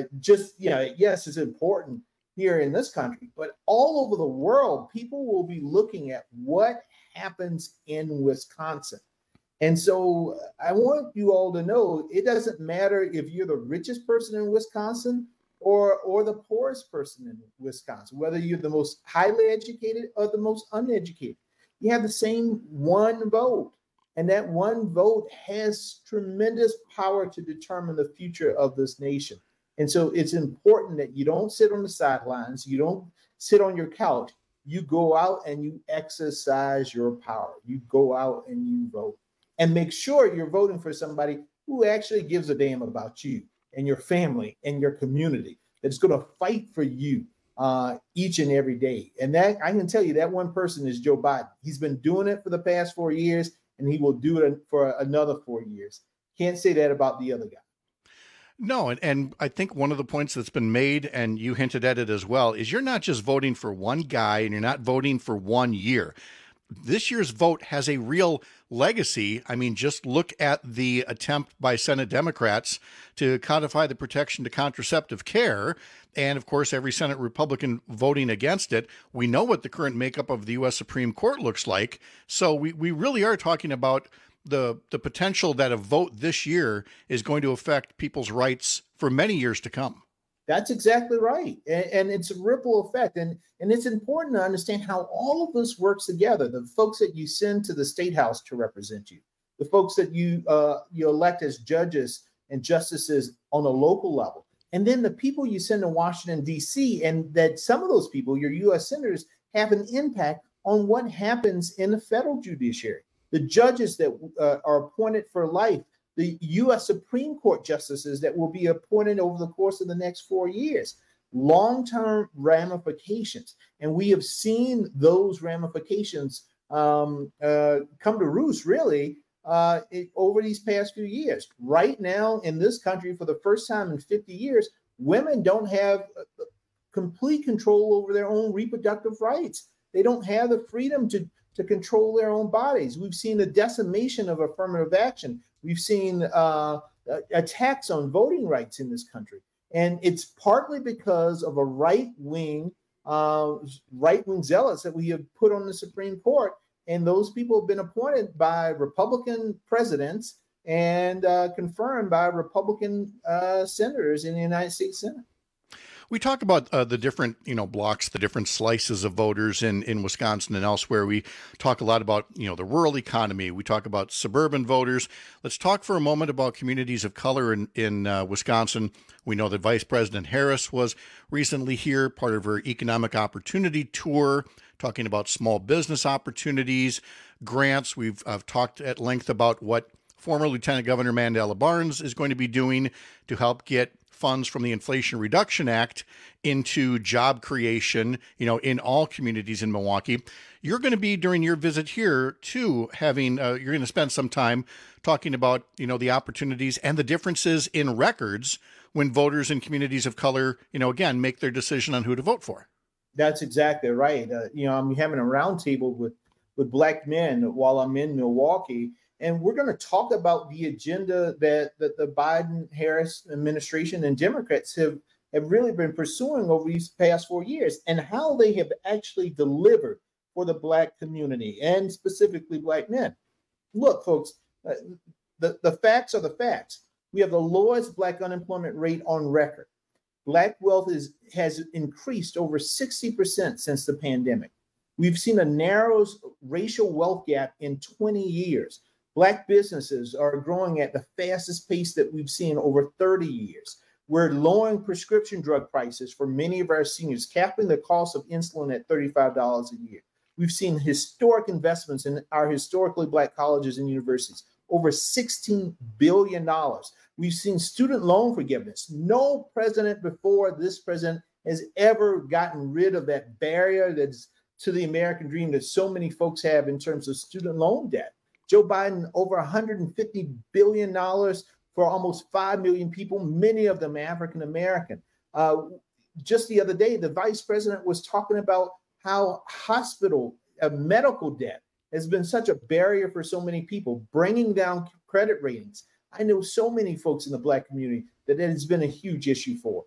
yes, it's important here in this country, but all over the world, people will be looking at what happens in Wisconsin. And so I want you all to know it doesn't matter if you're the richest person in Wisconsin or the poorest person in Wisconsin, whether you're the most highly educated or the most uneducated. You have the same one vote. And that one vote has tremendous power to determine the future of this nation. And so it's important that you don't sit on the sidelines. You don't sit on your couch. You go out and you exercise your power. You go out and you vote. And make sure you're voting for somebody who actually gives a damn about you and your family and your community, that's going to fight for you each and every day. And that I can tell you that one person is Joe Biden. He's been doing it for the past 4 years, and he will do it for another 4 years. Can't say that about the other guy. No, and I think one of the points that's been made, and you hinted at it as well, is you're not just voting for one guy and you're not voting for 1 year. This year's vote has a real legacy. I mean, just look at the attempt by Senate Democrats to codify the protection to contraceptive care. And of course, every Senate Republican voting against it. We know what the current makeup of the U.S. Supreme Court looks like. So we really are talking about the potential that a vote this year is going to affect people's rights for many years to come. That's exactly right. And it's a ripple effect. And it's important to understand how all of this works together. The folks that you send to the State House to represent you, the folks that you elect as judges and justices on a local level, and then the people you send to Washington, D.C., and that some of those people, your U.S. senators, have an impact on what happens in the federal judiciary. The judges that are appointed for life, the U.S. Supreme Court justices that will be appointed over the course of the next 4 years. long-term ramifications. And we have seen those ramifications come to roost, really, over these past few years. Right now in this country, for the first time in 50 years, women don't have complete control over their own reproductive rights. They don't have the freedom to control their own bodies. We've seen the decimation of affirmative action. We've seen attacks on voting rights in this country. And it's partly because of a right-wing zealots that we have put on the Supreme Court. And those people have been appointed by Republican presidents and confirmed by Republican senators in the United States Senate. We talk about the different, blocks, the different slices of voters in Wisconsin and elsewhere. We talk a lot about, the rural economy. We talk about suburban voters. Let's talk for a moment about communities of color in Wisconsin. We know that Vice President Harris was recently here, part of her economic opportunity tour, talking about small business opportunities, grants. We've talked at length about what former Lieutenant Governor Mandela Barnes is going to be doing to help get funds from the Inflation Reduction Act into job creation, in all communities in Milwaukee. You're going to be, during your visit here, too, you're going to spend some time talking about, the opportunities and the differences in records when voters in communities of color, again, make their decision on who to vote for. That's exactly right. I'm having a roundtable with Black men while I'm in Milwaukee. And we're going to talk about the agenda that the Biden-Harris administration and Democrats have really been pursuing over these past 4 years, and how they have actually delivered for the Black community and specifically Black men. Look, folks, the facts are the facts. We have the lowest Black unemployment rate on record. Black wealth has increased over 60% since the pandemic. We've seen a narrowest racial wealth gap in 20 years. Black businesses are growing at the fastest pace that we've seen over 30 years. We're lowering prescription drug prices for many of our seniors, capping the cost of insulin at $35 a year. We've seen historic investments in our historically Black colleges and universities, over $16 billion. We've seen student loan forgiveness. No president before this president has ever gotten rid of that barrier that's to the American dream that so many folks have in terms of student loan debt. Joe Biden, over $150 billion for almost 5 million people, many of them African American. Just the other day, the vice president was talking about how medical debt has been such a barrier for so many people, bringing down credit ratings. I know so many folks in the Black community that it has been a huge issue for.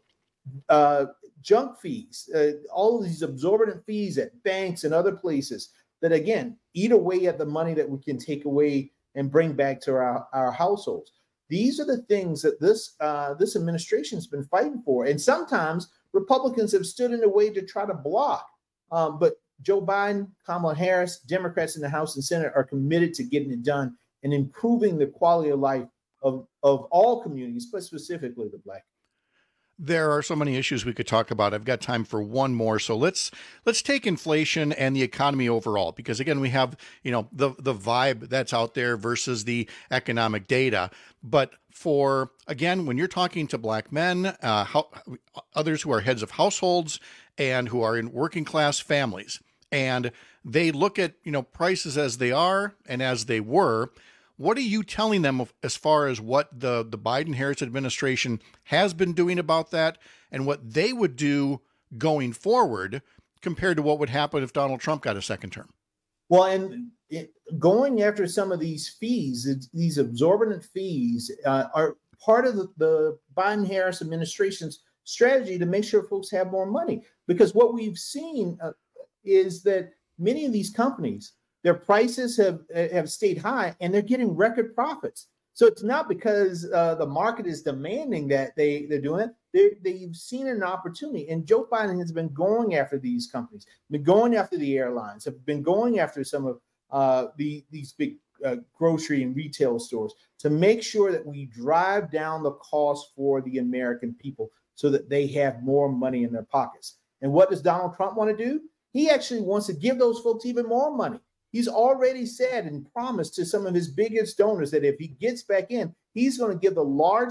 Junk fees, all of these exorbitant fees at banks and other places that, again, eat away at the money that we can take away and bring back to our households. These are the things that this administration has been fighting for. And sometimes Republicans have stood in the way to try to block. But Joe Biden, Kamala Harris, Democrats in the House and Senate are committed to getting it done and improving the quality of life of all communities, but specifically the Black. There are so many issues we could talk about. I've got time for one more. So let's take inflation and the economy overall, because again, we have, the vibe that's out there versus the economic data. But when you're talking to Black men, others who are heads of households and who are in working class families, and they look at, prices as they are and as they were, what are you telling them as far as what the Biden-Harris administration has been doing about that and what they would do going forward compared to what would happen if Donald Trump got a second term? Well, and going after some of these fees, these exorbitant fees, are part of the Biden-Harris administration's strategy to make sure folks have more money. Because what we've seen is that many of these companies, their prices have stayed high and they're getting record profits. So it's not because the market is demanding that they're doing it. They've seen an opportunity. And Joe Biden has been going after these companies, been going after the airlines, have been going after some of these big grocery and retail stores to make sure that we drive down the cost for the American people so that they have more money in their pockets. And what does Donald Trump want to do? He actually wants to give those folks even more money. He's already said and promised to some of his biggest donors that if he gets back in, he's going to give the largest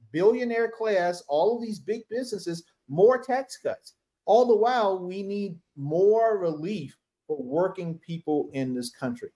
billionaire class, all of these big businesses, more tax cuts. All the while, we need more relief for working people in this country.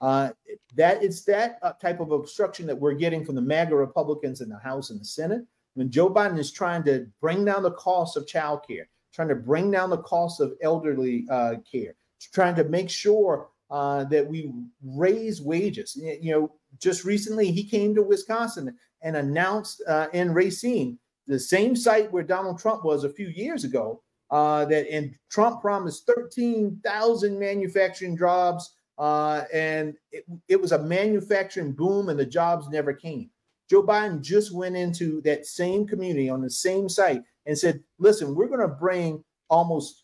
That type of obstruction that we're getting from the MAGA Republicans in the House and the Senate. When Joe Biden is trying to bring down the cost of child care, trying to bring down the cost of elderly care, trying to make sure that we raise wages. Just recently he came to Wisconsin and announced in Racine, the same site where Donald Trump was a few years ago, and Trump promised 13,000 manufacturing jobs, and it was a manufacturing boom, and the jobs never came. Joe Biden just went into that same community on the same site and said, listen, we're going to bring almost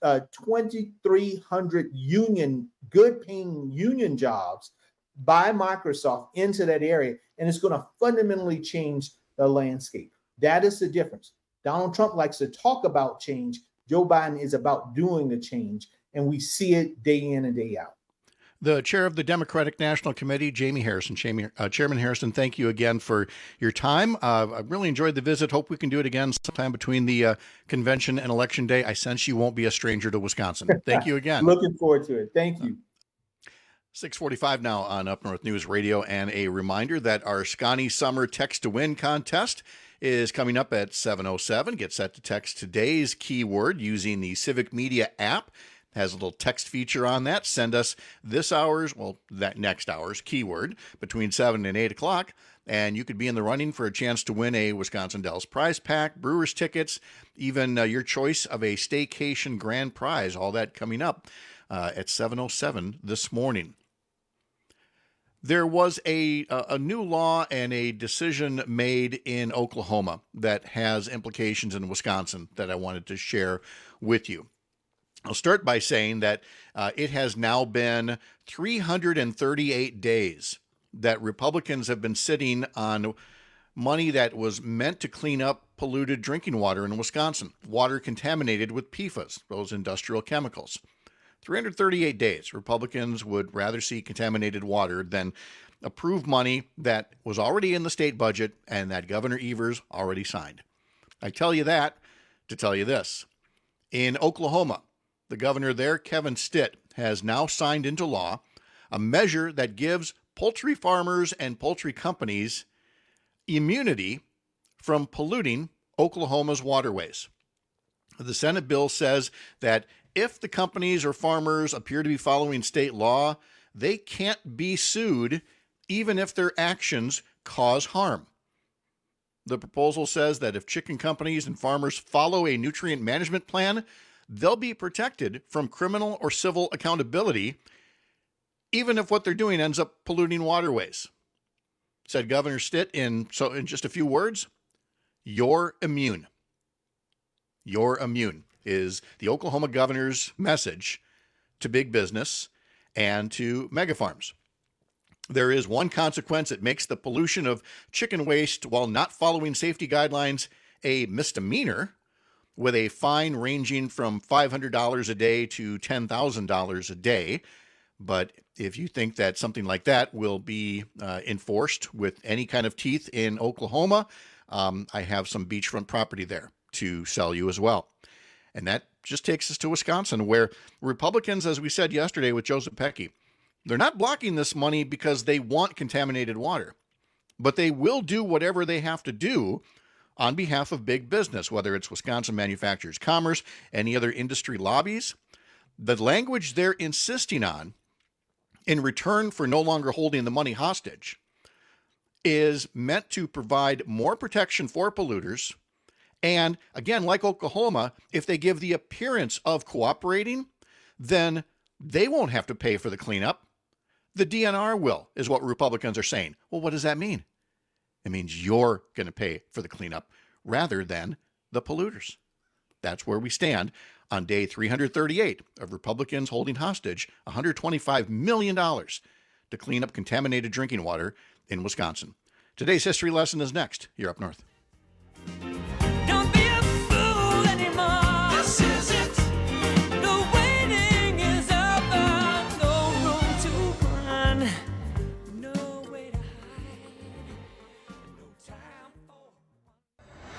2,300 good-paying union jobs by Microsoft into that area, and it's going to fundamentally change the landscape. That is the difference. Donald Trump likes to talk about change. Joe Biden is about doing the change, and we see it day in and day out. The chair of the Democratic National Committee, Jamie Harrison. Chairman Harrison, thank you again for your time. I really enjoyed the visit. Hope we can do it again sometime between the convention and Election Day. I sense you won't be a stranger to Wisconsin. Thank you again. Looking forward to it. Thank you. 6:45 now on Up North News Radio, and a reminder that our Scotty Summer Text to Win contest is coming up at 7:07. Get set to text today's keyword using the Civic Media app. Has a little text feature on that. Send us that next hour's keyword between 7 and 8 o'clock, and you could be in the running for a chance to win a Wisconsin Dells prize pack, Brewers tickets, even your choice of a staycation grand prize. All that coming up at 7:07 this morning. There was a new law and a decision made in Oklahoma that has implications in Wisconsin that I wanted to share with you. I'll start by saying that it has now been 338 days that Republicans have been sitting on money that was meant to clean up polluted drinking water in Wisconsin, water contaminated with PFAS, those industrial chemicals. 338 days. Republicans would rather see contaminated water than approve money that was already in the state budget and that Governor Evers already signed. I tell you that to tell you this. In Oklahoma, the governor there, Kevin Stitt, has now signed into law a measure that gives poultry farmers and poultry companies immunity from polluting Oklahoma's waterways. The Senate bill says that if the companies or farmers appear to be following state law, they can't be sued even if their actions cause harm. The proposal says that if chicken companies and farmers follow a nutrient management plan, they'll be protected from criminal or civil accountability, even if what they're doing ends up polluting waterways. Said Governor Stitt in just a few words, you're immune. You're immune is the Oklahoma governor's message to big business and to mega farms. There is one consequence. It makes the pollution of chicken waste while not following safety guidelines a misdemeanor, with a fine ranging from $500 a day to $10,000 a day. But if you think that something like that will be enforced with any kind of teeth in Oklahoma, I have some beachfront property there to sell you as well. And that just takes us to Wisconsin, where Republicans, as we said yesterday with Joseph Pecky, they're not blocking this money because they want contaminated water, but they will do whatever they have to do on behalf of big business, whether it's Wisconsin Manufacturers Commerce, any other industry lobbies. The language they're insisting on in return for no longer holding the money hostage is meant to provide more protection for polluters. And again, like Oklahoma, if they give the appearance of cooperating, then they won't have to pay for the cleanup. The DNR will, is what Republicans are saying. Well, what does that mean? It means you're going to pay for the cleanup rather than the polluters. That's where we stand on day 338 of Republicans holding hostage $125 million to clean up contaminated drinking water in Wisconsin. Today's history lesson is next. You're Up North. Don't be a fool anymore. This is it. The waiting is over. No room to run. No way to hide. No time for.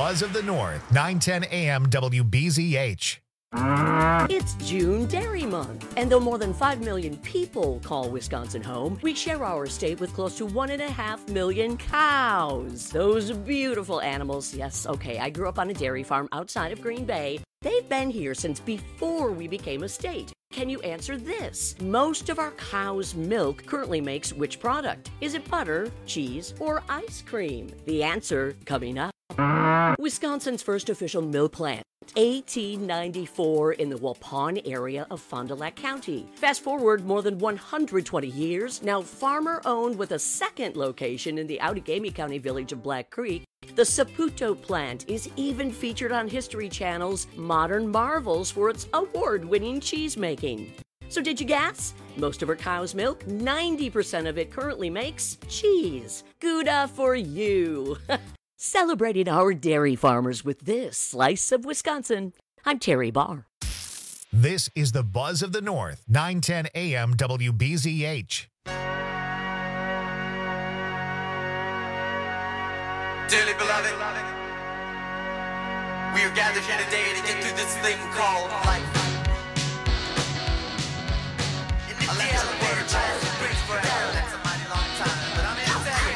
Buzz of the North, 9:10 a.m. WBZH. It's June Dairy Month, and though more than 5 million people call Wisconsin home, we share our state with close to 1.5 million cows. Those beautiful animals. Yes, okay, I grew up on a dairy farm outside of Green Bay. They've been here since before we became a state. Can you answer this? Most of our cow's milk currently makes which product? Is it butter, cheese, or ice cream? The answer coming up. Wisconsin's first official milk plant, 1894, in the Waupun area of Fond du Lac County. Fast forward more than 120 years, now farmer-owned with a second location in the Outagamie County village of Black Creek. The Saputo plant is even featured on History Channel's Modern Marvels for its award-winning cheese making. So did you guess? Most of our cow's milk, 90% of it currently makes cheese. Gouda for you. Celebrating our dairy farmers with this slice of Wisconsin. I'm Terry Barr. This is the Buzz of the North, 9:10 a.m. WBZH. Dearly beloved, we are gathered here today to get through this thing called life. In the day of the word, life brings forever. That's a mighty long time, but I'm in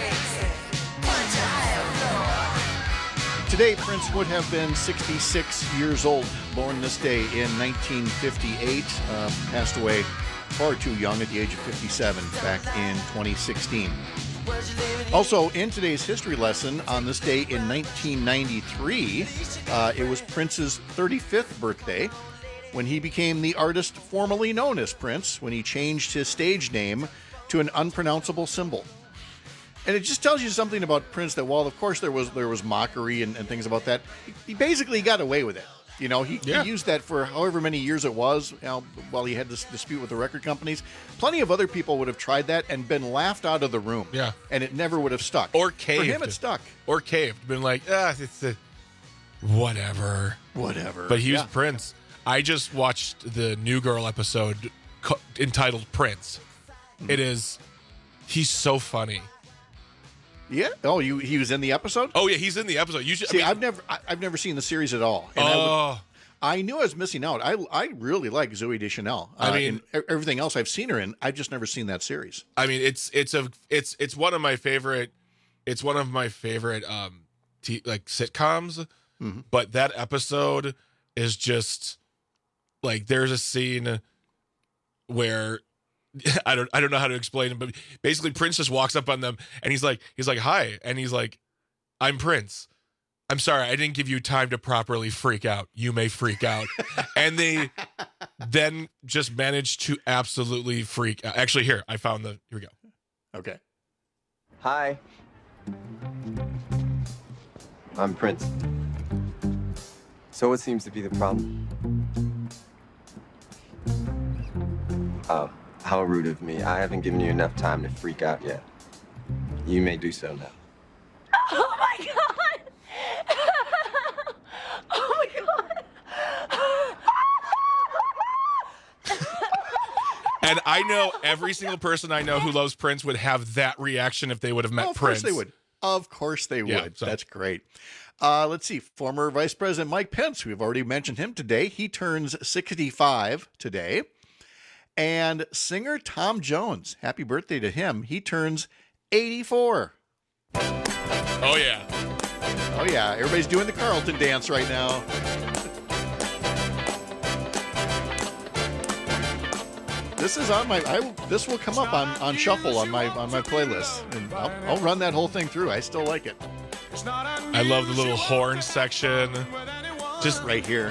Today, Prince would have been 66 years old, born this day in 1958, passed away far too young at the age of 57 back in 2016. Also, in today's history lesson, on this day in 1993, it was Prince's 35th birthday when he became the artist formerly known as Prince, when he changed his stage name to an unpronounceable symbol. And it just tells you something about Prince that while, of course, there was mockery and things about that, he basically got away with it. You know, he used that for however many years it was, while he had this dispute with the record companies. Plenty of other people would have tried that and been laughed out of the room. Yeah. And it never would have stuck. Or caved. For him, it stuck. Or caved. Been like, it's whatever. Whatever. But he was Prince. I just watched the New Girl episode entitled Prince. It is, he's so funny. Yeah. Oh, he was in the episode? Oh, yeah, he's in the episode. See, I've never seen the series at all. And I knew I was missing out. I really like Zooey Deschanel. I mean, everything else I've seen her in, I've just never seen that series. I mean, it's one of my favorite. It's one of my favorite sitcoms. Mm-hmm. But that episode is just like, there's a scene where I don't know how to explain it, but basically Prince just walks up on them and he's like, hi. And he's like, I'm Prince. I'm sorry, I didn't give you time to properly freak out. You may freak out. And they then just managed to absolutely freak out. Actually, here we go. Okay. Hi. I'm Prince. So what seems to be the problem? Oh. How rude of me. I haven't given you enough time to freak out yet. You may do so now. Oh my God! Oh my God! And I know every single person I know who loves Prince would have that reaction if they would have met Prince. Of course they would. Yeah, so. That's great. Let's see. Former Vice President Mike Pence, we've already mentioned him today. He turns 65 today. And singer Tom Jones, happy birthday to him. He turns 84. Oh, yeah. Oh, yeah. Everybody's doing the Carlton dance right now. This is on my. This will come up on shuffle on my playlist, and I'll run that whole thing through. I still like it. I love the little horn section. Just right here.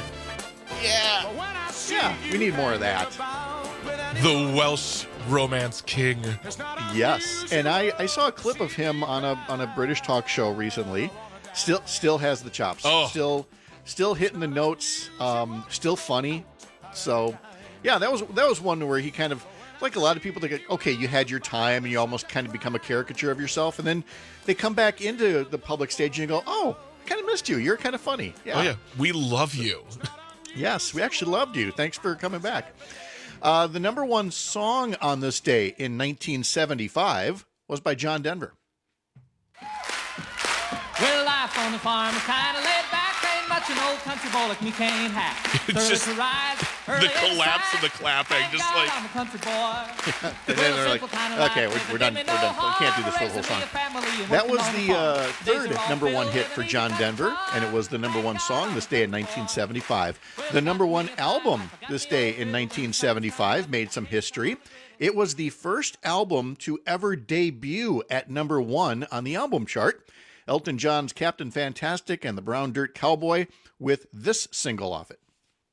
Yeah. We need more of that. The Welsh romance king. Yes, and I saw a clip of him on a British talk show recently. Still has the chops. Oh. Still hitting the notes. Still funny. So, yeah, that was one where he kind of, like a lot of people, they go, okay, you had your time and you almost kind of become a caricature of yourself, and then they come back into the public stage and you go, oh, I kind of missed you. You're kind of funny. Yeah. Oh yeah, we love you. Yes, we actually loved you. Thanks for coming back. The number one song on this day in 1975 was by John Denver. Well, life on the farm is kind of laid back. Ain't much an old country boy like me can't have. It's just rise, the collapse of the clapping, just like. I'm a country boy. And then they're like, okay, we're done. We're done. We can't do this for the whole song. That was the third number one hit for John Denver, and it was the number one song this day in 1975. The number one album this day in 1975 made some history. It was the first album to ever debut at number one on the album chart. Elton John's Captain Fantastic and the Brown Dirt Cowboy with this single off it.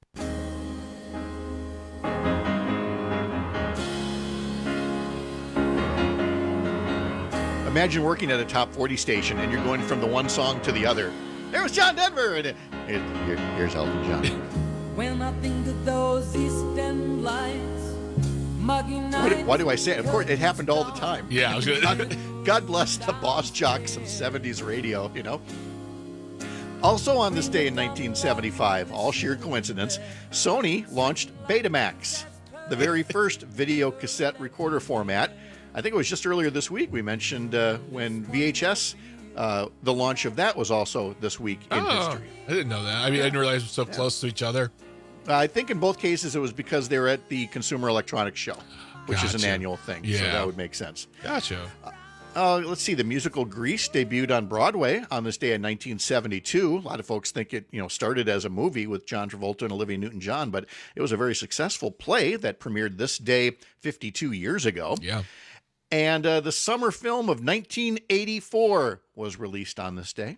Imagine working at a top 40 station and you're going from the one song to the other. There was John Denver, and here's Elton John. When I think of those East End lights, muggy nights. Why do I say it? Of course, it happened all the time. Yeah, I was gonna... God bless the boss jocks of 70s radio, you know. Also on this day in 1975, all sheer coincidence, Sony launched Betamax, the very first video cassette recorder format. I think it was just earlier this week we mentioned when VHS, the launch of that was also this week in history. I didn't know that. I mean, I didn't realize it was so close to each other. I think in both cases it was because they were at the Consumer Electronics Show, which is an annual thing. Yeah. So that would make sense. Gotcha. Let's see. The musical Grease debuted on Broadway on this day in 1972. A lot of folks think it, started as a movie with John Travolta and Olivia Newton-John, but it was a very successful play that premiered this day 52 years ago. Yeah. And the summer film of 1984 was released on this day.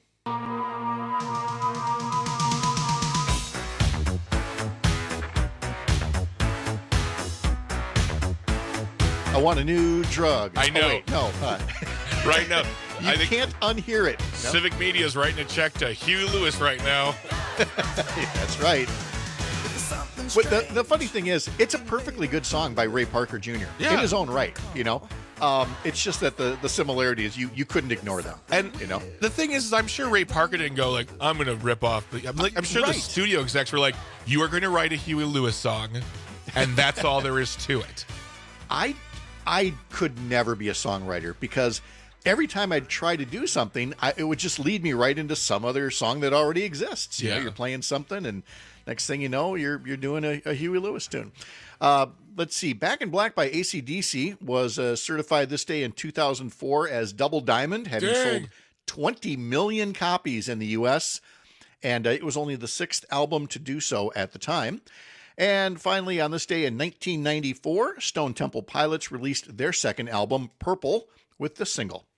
I want a new drug. I know. Oh, wait, no. Right now. You can't unhear it. No? Civic Media is writing a check to Huey Lewis right now. That's right. But the funny thing is, it's a perfectly good song by Ray Parker Jr. in his own right, It's just that the similarity is you couldn't ignore them. And the thing is I'm sure Ray Parker didn't go like, I'm going to rip off. I'm sure the studio execs were like, you are going to write a Huey Lewis song, and that's all there is to it. I could never be a songwriter because every time I'd try to do something, it would just lead me right into some other song that already exists. You're playing something, and next thing you know, you're doing a Huey Lewis tune. Let's see. Back in Black by AC/DC was certified this day in 2004 as Double Diamond, having sold 20 million copies in the U.S., and it was only the sixth album to do so at the time. And finally, on this day in 1994, Stone Temple Pilots released their second album, Purple, with this single.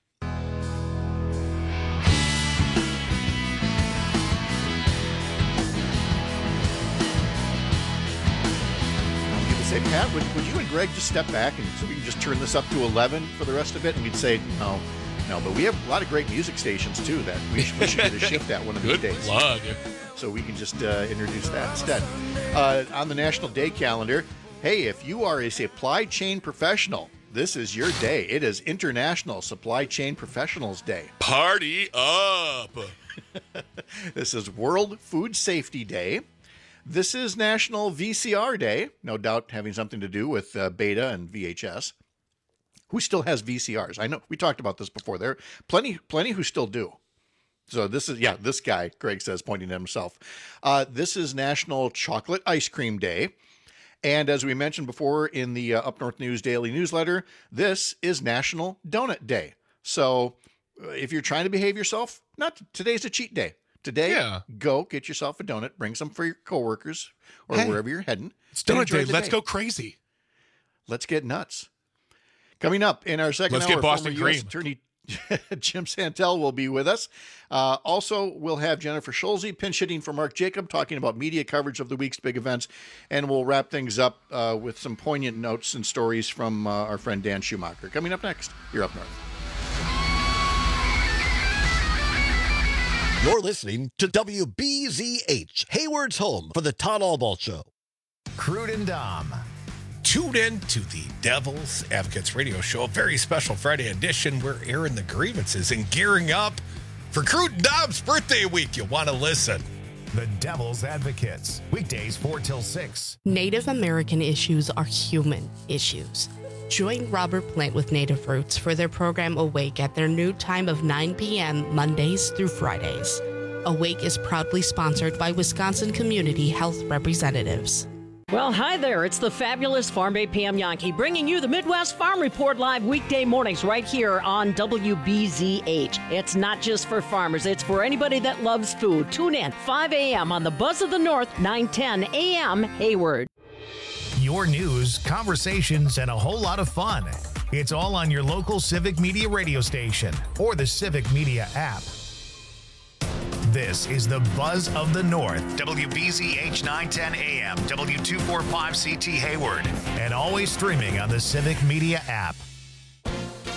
People say, Pat, would you and Greg just step back and so we can just turn this up to 11 for the rest of it? And we'd say, no, but we have a lot of great music stations, too, that we should get a shift at one of these days. Good plug. So we can just introduce that instead. On the National Day calendar, hey, if you are a supply chain professional, this is your day. It is International Supply Chain Professionals Day. Party up! This is World Food Safety Day. This is National VCR Day, no doubt having something to do with Beta and VHS. Who still has VCRs? I know we talked about this before. There are plenty who still do. So this is, this guy, Greg says, pointing at himself. This is National Chocolate Ice Cream Day. And as we mentioned before in the Up North News Daily Newsletter, this is National Donut Day. So if you're trying to behave yourself, today's a cheat day. Today, go get yourself a donut, bring some for your coworkers or wherever you're heading. It's donut day. Let's go crazy. Let's get nuts. Coming up in our second hour, get Boston former U.S. cream. Attorney Jim Santel will be with us. Also, we'll have Jennifer Schulze pinch hitting for Mark Jacob, talking about media coverage of the week's big events. And we'll wrap things up with some poignant notes and stories from our friend Dan Schumacher. Coming up next, you're Up North. You're listening to WBZH, Hayward's home for the Todd Albaugh Show. Crude and Dom. Tune in to the Devil's Advocates Radio Show, a very special Friday edition. We're airing the grievances and gearing up for Crude and Dom's birthday week. You want to listen. The Devil's Advocates, weekdays 4 till 6. Native American issues are human issues. Join Robert Plant with Native Roots for their program Awake at their new time of 9 p.m. Mondays through Fridays. Awake is proudly sponsored by Wisconsin Community Health Representatives. Well, hi there. It's the fabulous Farm Bay Pam Yankee bringing you the Midwest Farm Report live weekday mornings right here on WBZH. It's not just for farmers. It's for anybody that loves food. Tune in 5 a.m. on the Buzz of the North, 9:10 a.m. Hayward. Your news, conversations, and a whole lot of fun. It's all on your local Civic Media radio station or the Civic Media app. This is the Buzz of the North, WBZH 910 AM, W245CT Hayward, and always streaming on the Civic Media app.